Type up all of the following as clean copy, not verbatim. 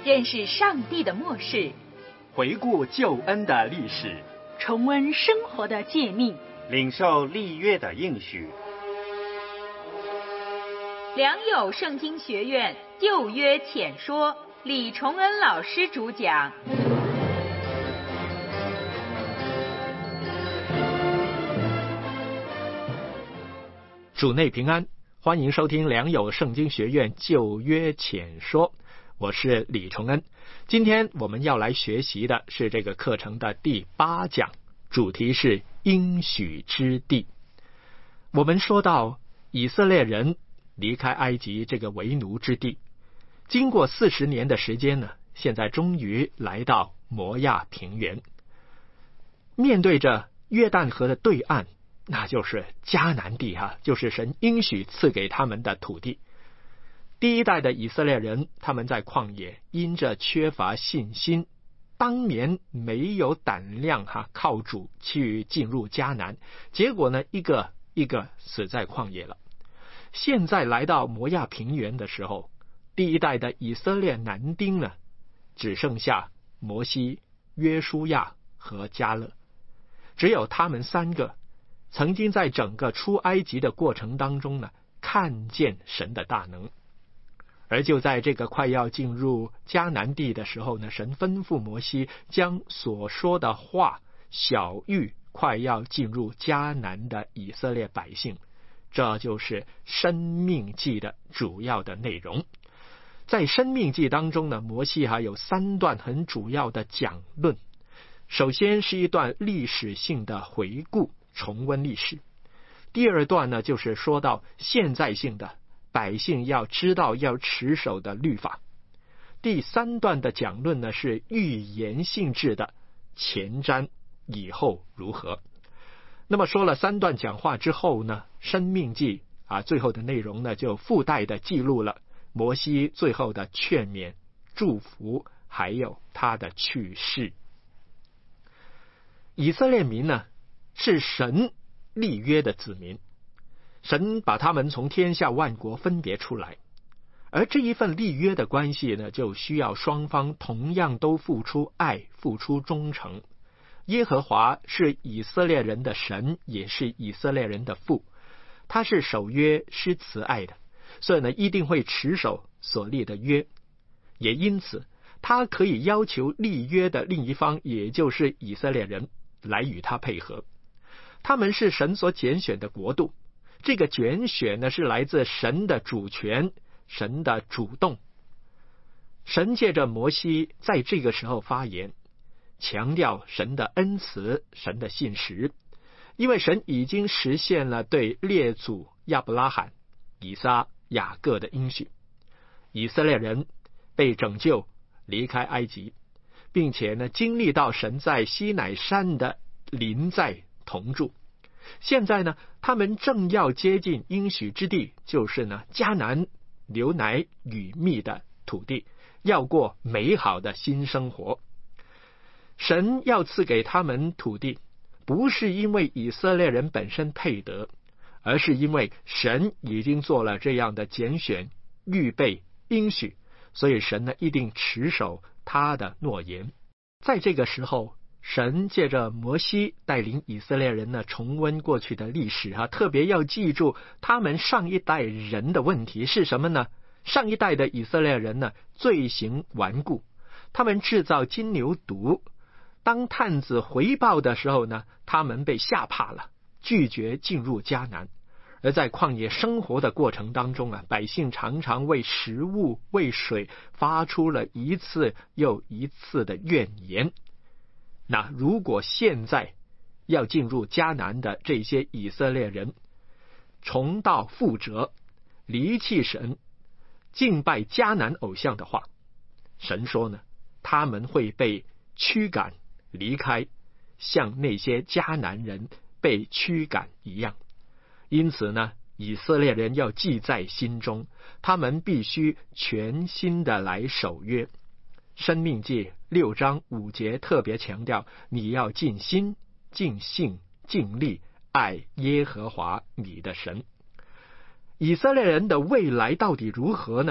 认识上帝的默示， 回顾救恩的历史， 重温生活的诫命， 领受立约的应许。 良友圣经学院旧约浅说，李崇恩老师主讲。 主内平安，欢迎收听良友圣经学院旧约浅说，我是李崇恩。今天我们要来学习的是这个课程的第8讲，主题是应许之地。我们说到以色列人离开埃及这个为奴之地，经过40年的时间呢，现在终于来到摩亚平原，面对着约旦河的对岸，那就是迦南地就是神应许赐给他们的土地。第一代的以色列人，他们在旷野因着缺乏信心，当年没有胆量靠主去进入迦南，结果呢一个一个死在旷野了。现在来到摩亚平原的时候，第一代的以色列男丁呢，只剩下摩西、约书亚和迦勒，只有他们3个曾经在整个出埃及的过程当中呢，看见神的大能。而就在这个快要进入迦南地的时候呢，神吩咐摩西将所说的话晓谕快要进入迦南的以色列百姓，这就是申命记的主要的内容。在申命记当中呢，摩西还有3段很主要的讲论。首先是一段历史性的回顾，重温历史。第二段呢，就是说到现在性的百姓要知道要持守的律法。第3段的讲论呢，是预言性质的前瞻以后如何。那么说了3段讲话之后呢，申命记最后的内容呢，就附带的记录了摩西最后的劝勉、祝福，还有他的去世。以色列民呢，是神立约的子民，神把他们从天下万国分别出来，而这一份立约的关系呢，就需要双方同样都付出爱，付出忠诚。耶和华是以色列人的神，也是以色列人的父，他是守约施慈爱的，所以呢，一定会持守所立的约。也因此他可以要求立约的另一方，也就是以色列人来与他配合。他们是神所拣选的国度，这个拣选呢，是来自神的主权，神的主动。神借着摩西在这个时候发言，强调神的恩慈，神的信实，因为神已经实现了对列祖亚伯拉罕、以撒、雅各的应许。以色列人被拯救离开埃及，并且呢，经历到神在西乃山的临在同住。现在呢，他们正要接近应许之地，就是呢迦南流奶与蜜的土地，要过美好的新生活。神要赐给他们土地，不是因为以色列人本身配得，而是因为神已经做了这样的拣选、预备、应许，所以神呢一定持守他的诺言。在这个时候，神借着摩西带领以色列人呢重温过去的历史特别要记住他们上一代人的问题是什么呢？上一代的以色列人呢，罪行顽固，他们制造金牛犊，当探子回报的时候呢，他们被吓怕了，拒绝进入迦南。而在旷野生活的过程当中百姓常常为食物、为水发出了一次又一次的怨言。那如果现在要进入迦南的这些以色列人重蹈覆辙，离弃神，敬拜迦南偶像的话，神说呢，他们会被驱赶离开，像那些迦南人被驱赶一样。因此呢，以色列人要记在心中，他们必须全心的来守约。申命记6章5节特别强调，你要尽心、尽性、尽力爱耶和华你的神。以色列人的未来到底如何呢？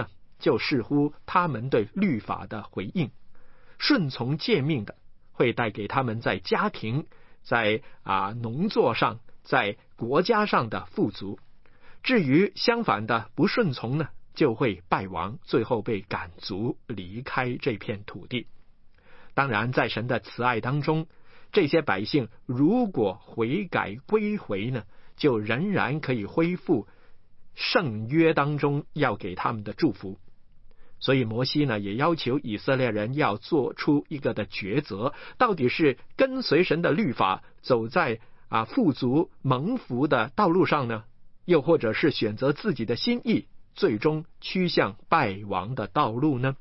就视乎他们对律法的回应。顺从诫命的会带给他们在家庭、在农作上、在国家上的富足。至于相反的不顺从呢，就会败亡，最后被赶逐离开这片土地。当然，在神的慈爱当中，这些百姓如果悔改归回呢，就仍然可以恢复圣约当中要给他们的祝福。所以摩西呢，也要求以色列人要做出一个的抉择，到底是跟随神的律法，走在富足蒙福的道路上呢，又或者是选择自己的心意，最终趋向败亡的道路呢？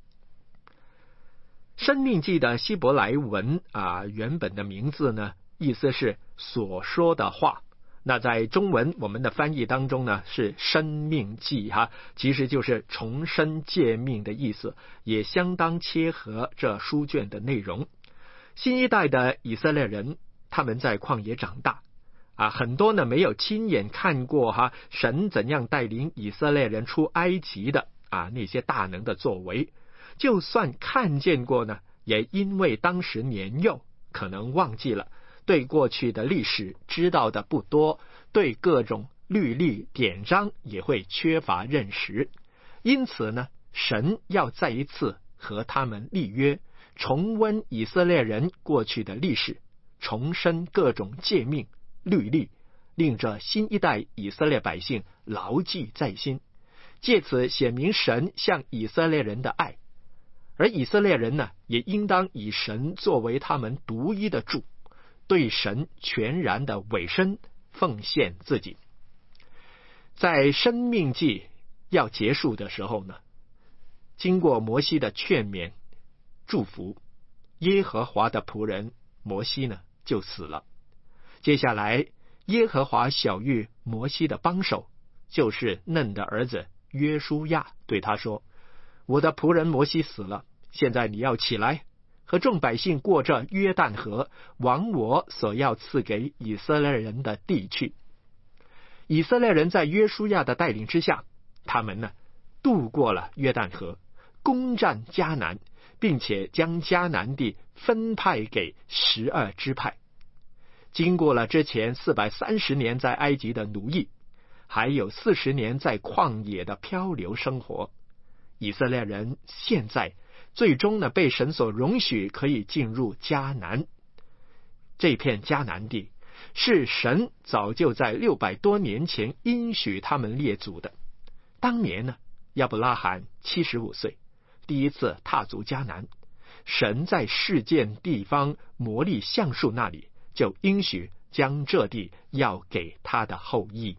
申命记的希伯来文原本的名字呢，意思是所说的话。那在中文我们的翻译当中呢，是申命记其实就是重申诫命的意思，也相当切合这书卷的内容。新一代的以色列人，他们在旷野长大很多呢没有亲眼看过神怎样带领以色列人出埃及的那些大能的作为，就算看见过呢，也因为当时年幼，可能忘记了，对过去的历史知道的不多，对各种律例典章也会缺乏认识。因此呢，神要再一次和他们立约，重温以色列人过去的历史，重申各种诫命律例，令这新一代以色列百姓牢记在心，借此显明神向以色列人的爱。而以色列人呢，也应当以神作为他们独一的主，对神全然的委身奉献自己。在申命记要结束的时候呢，经过摩西的劝勉祝福，耶和华的仆人摩西呢就死了。接下来耶和华晓谕摩西的帮手，就是嫩的儿子约书亚，对他说，我的仆人摩西死了，现在你要起来，和众百姓过这约旦河，往我所要赐给以色列人的地去。以色列人在约书亚的带领之下，他们呢渡过了约旦河，攻占迦南，并且将迦南地分派给12支派。经过了之前430年在埃及的奴役，还有40年在旷野的漂流生活，以色列人现在最终呢被神所容许可以进入迦南。这片迦南地是神早就在600多年前应许他们列祖的。当年呢，亚伯拉罕75岁，第一次踏足迦南，神在示剑地方摩利橡树那里就应许将这地要给他的后裔。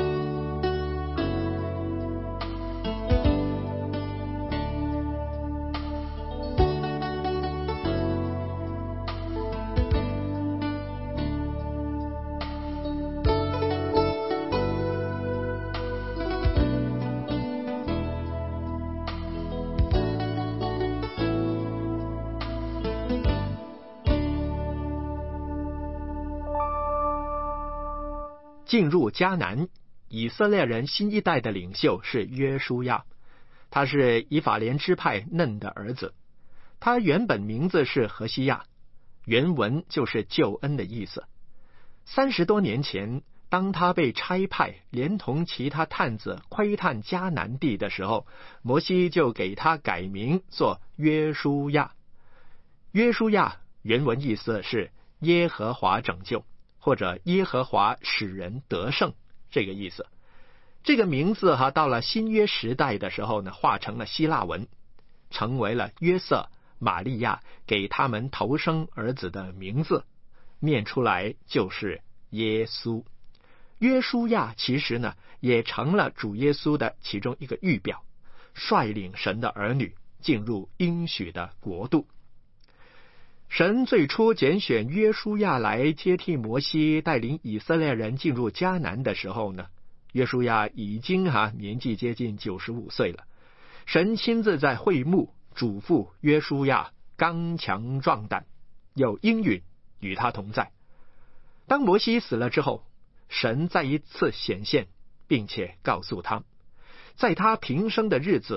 进入迦南，以色列人新一代的领袖是约书亚，他是以法莲支派嫩的儿子，他原本名字是何西亚，原文就是救恩的意思。30多年前，当他被差派连同其他探子窥探迦南地的时候，摩西就给他改名做约书亚。约书亚原文意思是耶和华拯救，或者耶和华使人得胜，这个意思。这个名字到了新约时代的时候呢，化成了希腊文，成为了约瑟、玛利亚给他们头生儿子的名字，念出来就是耶稣。约书亚其实呢，也成了主耶稣的其中一个预表，率领神的儿女进入应许的国度。神最初拣选约书亚来接替摩西带领以色列人进入迦南的时候呢，约书亚已经年纪接近95岁了。神亲自在会幕嘱咐约书亚刚强壮胆，有应允与他同在。当摩西死了之后，神再一次显现，并且告诉他，在他平生的日子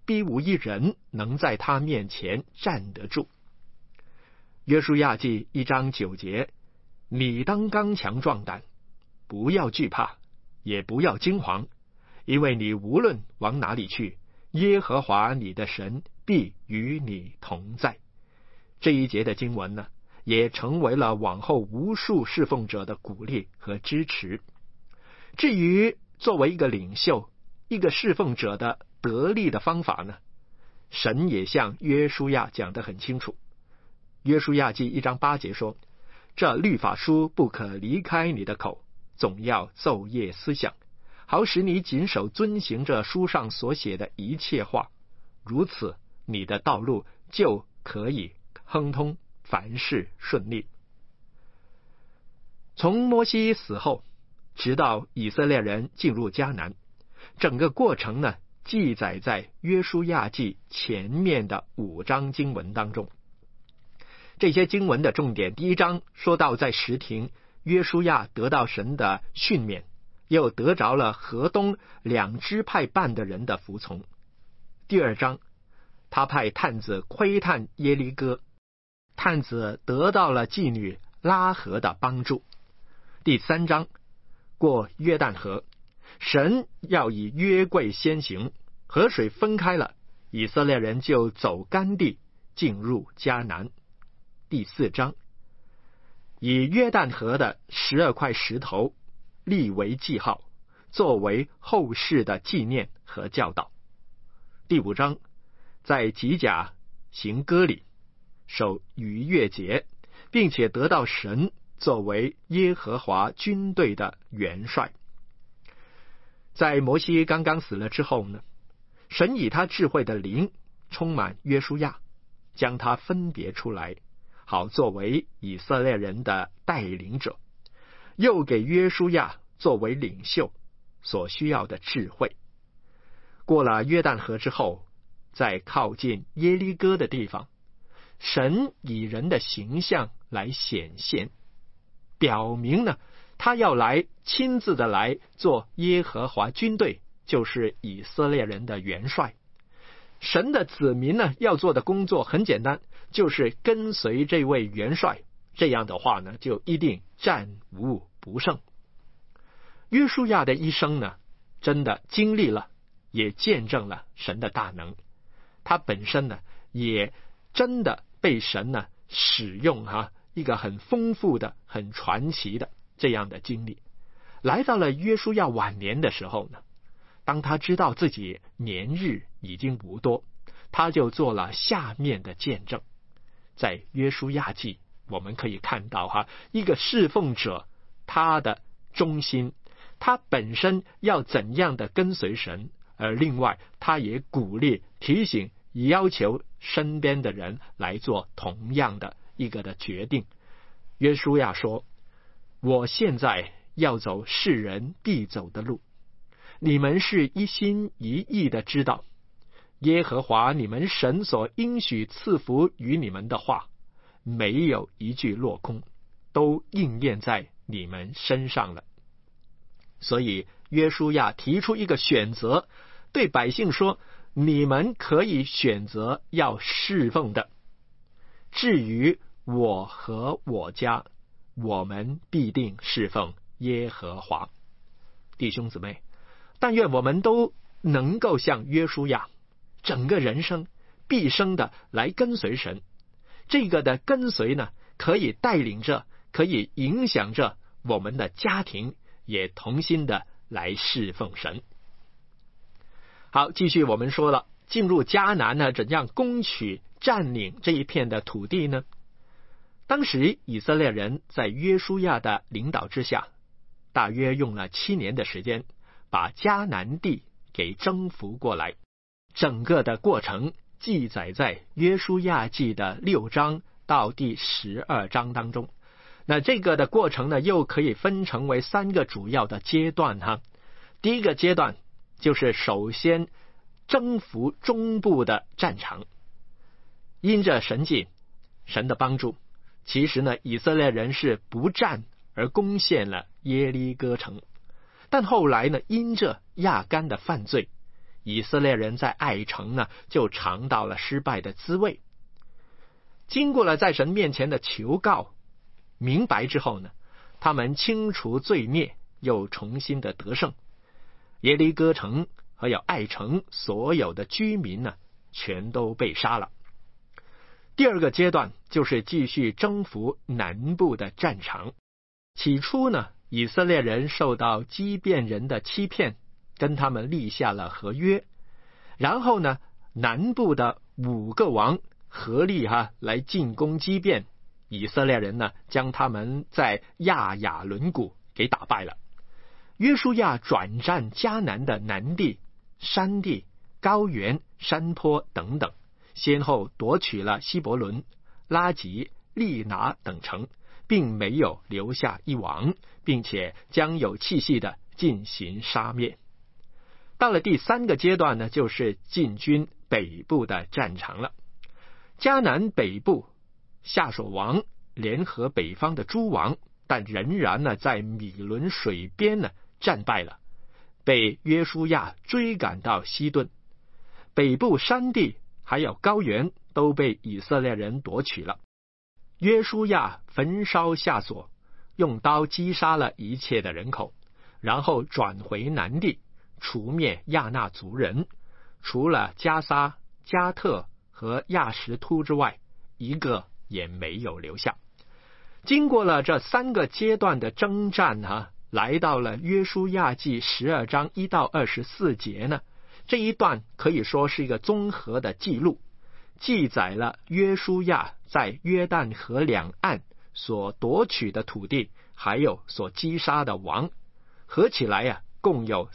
必无一人能在他面前站得住。约书亚记1章9节，你当刚强壮胆，不要惧怕，也不要惊惶，因为你无论往哪里去，耶和华你的神必与你同在。这一节的经文呢，也成为了往后无数侍奉者的鼓励和支持。至于作为一个领袖、一个侍奉者的得力的方法呢，神也向约书亚讲得很清楚。约书亚记1章8节说，这律法书不可离开你的口，总要昼夜思想，好使你谨守遵行这书上所写的一切话，如此你的道路就可以亨通，凡事顺利。从摩西死后直到以色列人进入迦南，整个过程呢，记载在约书亚记前面的5章经文当中。这些经文的重点，第1章说到在什亭，约书亚得到神的训勉，又得着了河东2支派半的人的服从。第2章，他派探子窥探耶利哥，探子得到了妓女拉合的帮助。第3章，过约旦河，神要以约柜先行，河水分开了，以色列人就走干地进入迦南。第4章，以约旦河的12块石头立为记号，作为后世的纪念和教导。第5章，在吉甲行割礼，守逾越节，并且得到神作为耶和华军队的元帅。在摩西刚刚死了之后呢，神以他智慧的灵充满约书亚，将他分别出来，好作为以色列人的带领者，又给约书亚作为领袖所需要的智慧。过了约旦河之后，在靠近耶利哥的地方，神以人的形象来显现，表明呢，他要来亲自的来做耶和华军队，就是以色列人的元帅。神的子民呢，要做的工作很简单，就是跟随这位元帅，这样的话呢，就一定战无不胜。约书亚的一生呢，真的经历了，也见证了神的大能。他本身呢，也真的被神呢使用一个很丰富的、很传奇的这样的经历。来到了约书亚晚年的时候呢，当他知道自己年日已经不多，他就做了下面的见证。在约书亚记，我们可以看到一个侍奉者他的忠心，他本身要怎样的跟随神，而另外他也鼓励、提醒、要求身边的人来做同样的一个的决定。约书亚说，我现在要走世人必走的路，你们是一心一意的知道，耶和华你们神所应许赐福于你们的话，没有一句落空，都应验在你们身上了。所以约书亚提出一个选择，对百姓说，你们可以选择要侍奉的，至于我和我家，我们必定侍奉耶和华。弟兄姊妹，但愿我们都能够像约书亚，整个人生毕生的来跟随神。这个的跟随呢，可以带领着，可以影响着我们的家庭，也同心的来侍奉神。好，继续我们说了，进入迦南呢，怎样攻取占领这一片的土地呢？当时以色列人在约书亚的领导之下，大约用了7年的时间，把迦南地给征服过来。整个的过程记载在约书亚记的6章到第12章当中。那这个的过程呢，又可以分成为3个主要的阶段第一个阶段就是首先征服中部的战场，因着神迹、神的帮助，其实呢，以色列人是不战而攻陷了耶利哥城。但后来呢，因着亚干的犯罪， 以色列人在爱城呢就尝到了失败的滋味。经过了在神面前的求告明白之后呢，他们清除罪孽，又重新的得胜。耶利哥城还有爱城所有的居民呢，全都被杀了。第二个阶段就是继续征服南部的战场。起初呢，以色列人受到基遍人的欺骗，跟他们立下了合约。然后呢，南部的5个王合力来进攻基遍，以色列人呢将他们在亚雅伦谷给打败了。约书亚转战迦南的南地、山地、高原、山坡等等，先后夺取了希伯伦、拉吉、利拿等城，并没有留下一王，并且将有气息的进行杀灭。到了第3个阶段呢，就是进军北部的战场了。迦南北部夏所王联合北方的诸王，但仍然呢在米伦水边呢战败了，被约书亚追赶到西顿。北部山地还有高原都被以色列人夺取了。约书亚焚烧夏所，用刀击杀了一切的人口，然后转回南地，除灭亚纳族人，除了加沙、加特和亚什突之外，一个也没有留下。经过了这3个阶段的征战来到了约书亚记12章1到24节呢，这一段可以说是一个综合的记录，记载了约书亚在约旦河两岸所夺取的土地，还有所击杀的王，合起来共有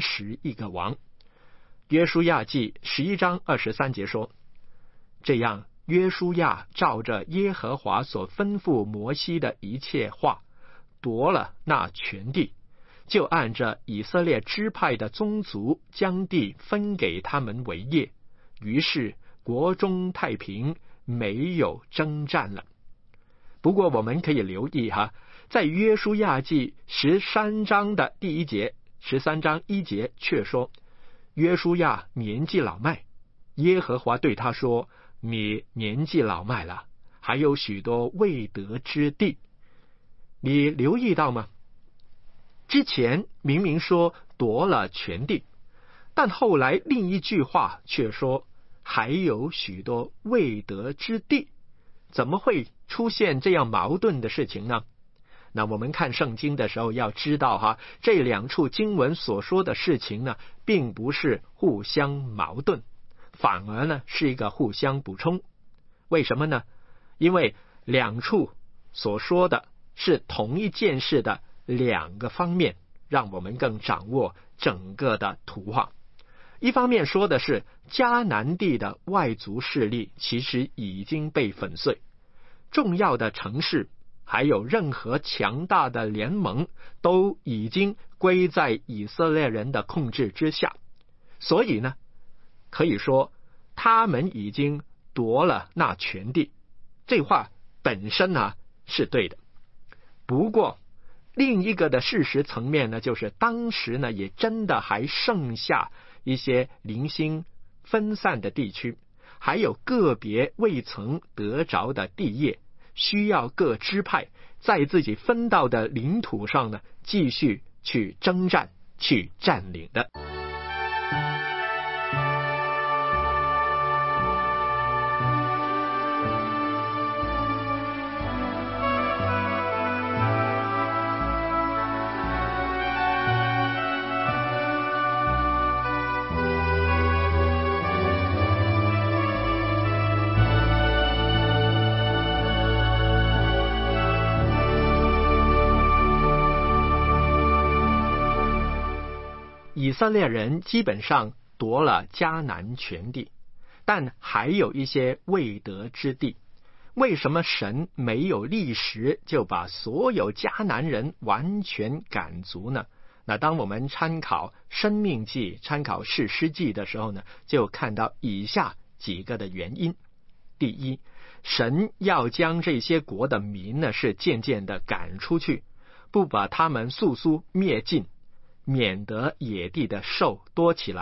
31个王。约书亚记11章23节说，这样约书亚照着耶和华所吩咐摩西的一切话，夺了那全地，就按着以色列支派的宗族将地分给他们为业，于是国中太平，没有征战了。不过我们可以留意在约书亚记13章的第1节，13章1节却说，约书亚年纪老迈，耶和华对他说，你年纪老迈了，还有许多未得之地。你留意到吗？之前明明说夺了全地，但后来另一句话却说还有许多未得之地，怎么会出现这样矛盾的事情呢？那我们看圣经的时候要知道这2处经文所说的事情呢，并不是互相矛盾，反而呢是一个互相补充。为什么呢？因为2处所说的是同一件事的2个方面，让我们更掌握整个的图画。一方面说的是迦南地的外族势力其实已经被粉碎，重要的城市还有任何强大的联盟都已经归在以色列人的控制之下，所以呢，可以说他们已经夺了那全地。这话本身是对的。不过另一个的事实层面呢，就是当时呢也真的还剩下一些零星分散的地区，还有个别未曾得着的地业，需要各支派在自己分到的领土上呢继续去征战，去占领的。以色列人基本上夺了迦南全地，但还有一些未得之地。为什么神没有立时就把所有迦南人完全赶逐呢？那当我们参考申命记、参考士师记的时候呢，就看到以下几个的原因。第一，神要将这些国的民呢是渐渐的赶出去，不把他们速速灭尽，免得野地的兽多起来，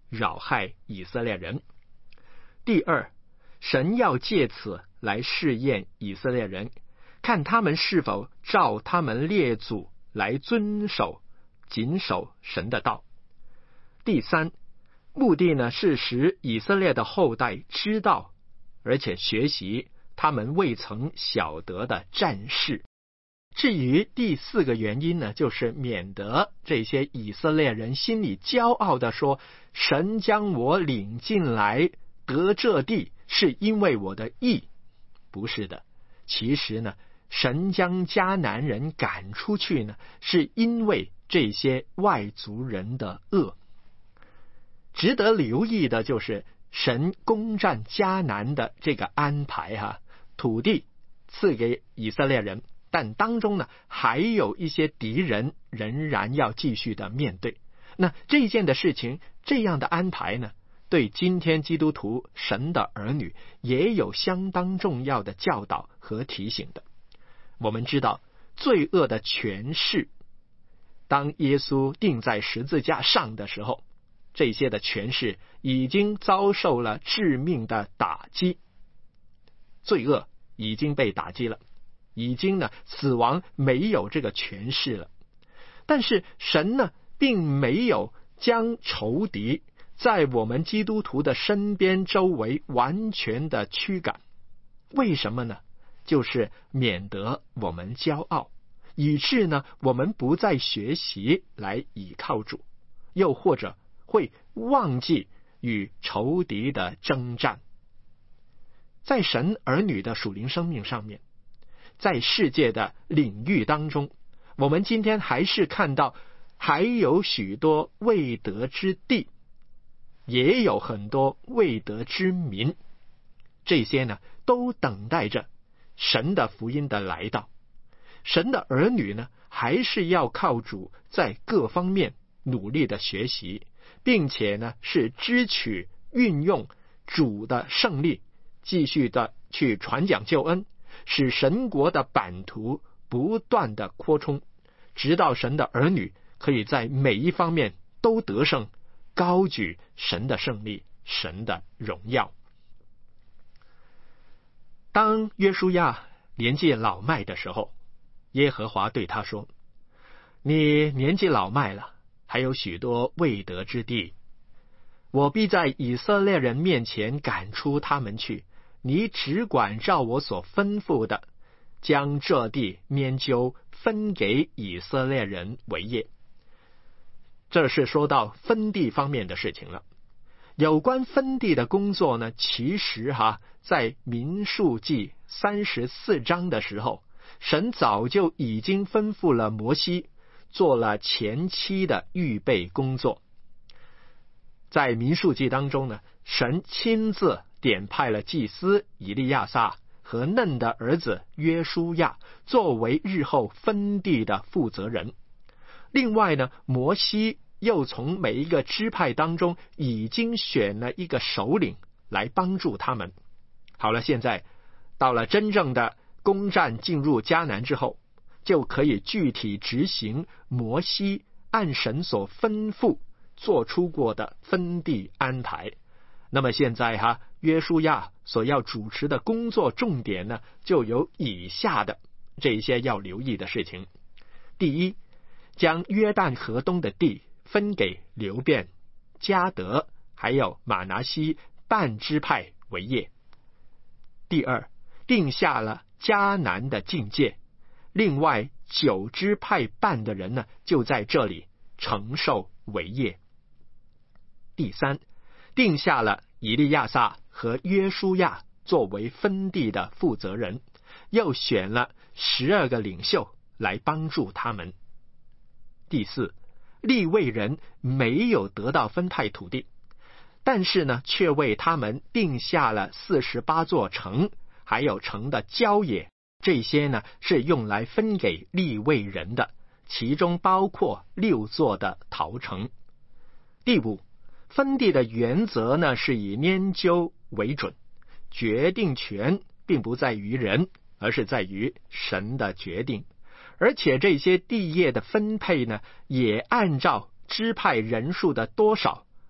扰害以色列人。第二，神要借此来试验以色列人，看他们是否照他们列祖来遵守、谨守神的道。第三，目的呢是使以色列的后代知道，而且学习他们未曾晓得的战事。至于第四个原因呢，就是免得这些以色列人心里骄傲地说，神将我领进来得这地是因为我的义。不是的，其实呢，神将迦南人赶出去呢，是因为这些外族人的恶。值得留意的就是神攻占迦南的这个安排土地赐给以色列人，但当中呢还有一些敌人仍然要继续的面对。那这件的事情，这样的安排呢，对今天基督徒神的儿女也有相当重要的教导和提醒的。我们知道罪恶的权势，当耶稣钉在十字架上的时候，这些的权势已经遭受了致命的打击，罪恶已经被打击了，已经呢死亡没有这个权势了。但是神呢并没有将仇敌在我们基督徒的身边周围完全的驱赶。为什么呢？就是免得我们骄傲，以致呢我们不再学习来倚靠主，又或者会忘记与仇敌的征战。在神儿女的属灵生命上面，在世界的领域当中，我们今天还是看到还有许多未得之地，也有很多未得之民，这些呢都等待着神的福音的来到。神的儿女呢还是要靠主在各方面努力的学习，并且呢是支取运用主的胜利，继续的去传讲救恩，使神国的版图不断的扩充，直到神的儿女可以在每一方面都得胜，高举神的胜利，神的荣耀。当约书亚年纪老迈的时候，耶和华对他说，你年纪老迈了，还有许多未得之地，我必在以色列人面前赶出他们去，你只管照我所吩咐的，将这地拈阄分给以色列人为业。这是说到分地方面的事情了。有关分地的工作呢，其实在民数记34章的时候，神早就已经吩咐了摩西做了前期的预备工作。在民数记当中呢，神亲自点派了祭司以利亚撒和嫩的儿子约书亚作为日后分地的负责人。另外呢，摩西又从每一个支派当中已经选了一个首领来帮助他们。好了，现在到了真正的攻占进入迦南之后，就可以具体执行摩西按神所吩咐做出过的分地安排。那么现在约书亚所要主持的工作重点呢，就有以下的这一些要留意的事情。第一，将约旦河东的地分给流便、迦得还有玛拿西半支派为业。第二，定下了迦南的境界，另外9支派半的人呢，就在这里承受为业。第三，定下了以利亚撒和约书亚作为分地的负责人，又选了12个领袖来帮助他们。第四，利未人没有得到分派土地，但是呢，却为他们定下了48座城，还有城的郊野，这些呢是用来分给利未人的，其中包括6座的陶城。第五，分地的原则呢是以拈阄为准，决定权并不在于人，而是在于神的决定。而且这些地业的分配呢，也按照支派人数的多少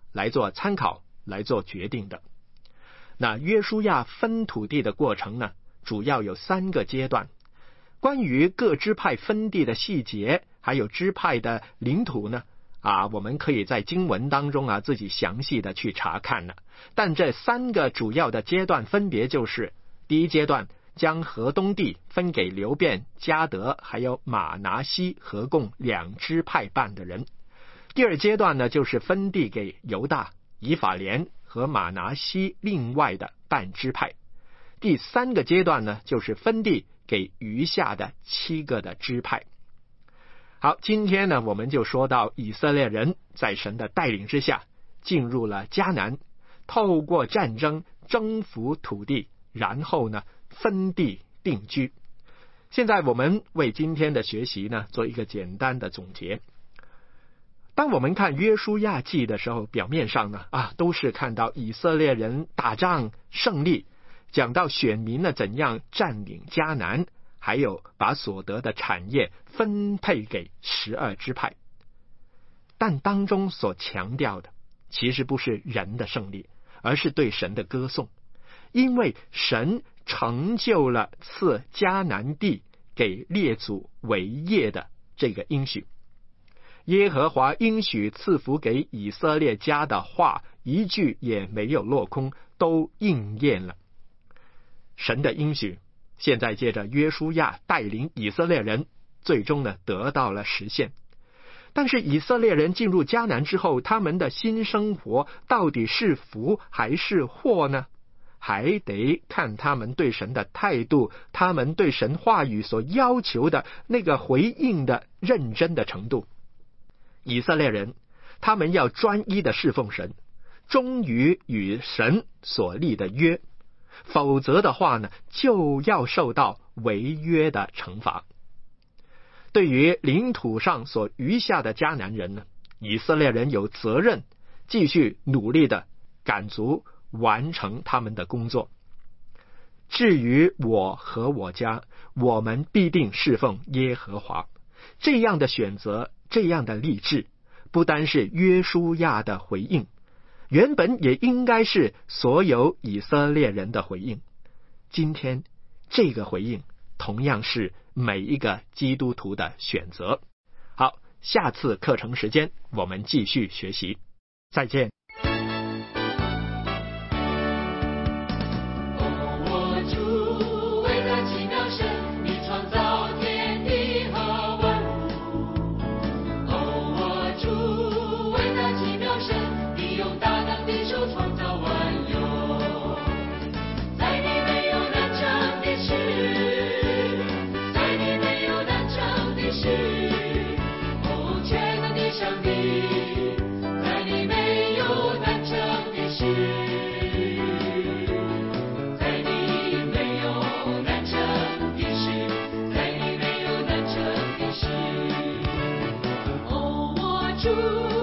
来做参考，来做决定的。那约书亚分土地的过程呢，主要有3个阶段。关于各支派分地的细节，还有支派的领土呢，我们可以在经文当中自己详细的去查看了。但这3个主要的阶段分别就是：第一阶段将河东地分给流便、迦得还有玛拿西合共2支派半的人；第二阶段呢，就是分地给犹大、以法莲和玛拿西另外的半支派；第3个阶段呢，就是分地给余下的7个的支派。好，今天呢，我们就说到以色列人在神的带领之下进入了迦南，透过战争征服土地，然后呢分地定居。现在我们为今天的学习呢做一个简单的总结。当我们看约书亚记的时候，表面上呢都是看到以色列人打仗胜利，讲到选民呢怎样占领迦南，还有把所得的产业分配给12支派。但当中所强调的其实不是人的胜利，而是对神的歌颂，因为神成就了赐迦南地给列祖为业的这个应许。耶和华应许赐福给以色列家的话，一句也没有落空，都应验了。神的应许现在借着约书亚带领以色列人，最终呢得到了实现。但是以色列人进入迦南之后，他们的新生活到底是福还是祸呢？还得看他们对神的态度，他们对神话语所要求的那个回应的认真的程度。以色列人他们要专一的侍奉神，忠于与神所立的约，否则的话呢，就要受到违约的惩罚。对于领土上所余下的迦南人呢，以色列人有责任继续努力的赶足完成他们的工作。至于我和我家，我们必定侍奉耶和华。这样的选择，这样的立志，不单是约书亚的回应，原本也应该是所有以色列人的回应。今天这个回应同样是每一个基督徒的选择。好，下次课程时间我们继续学习，再见。 主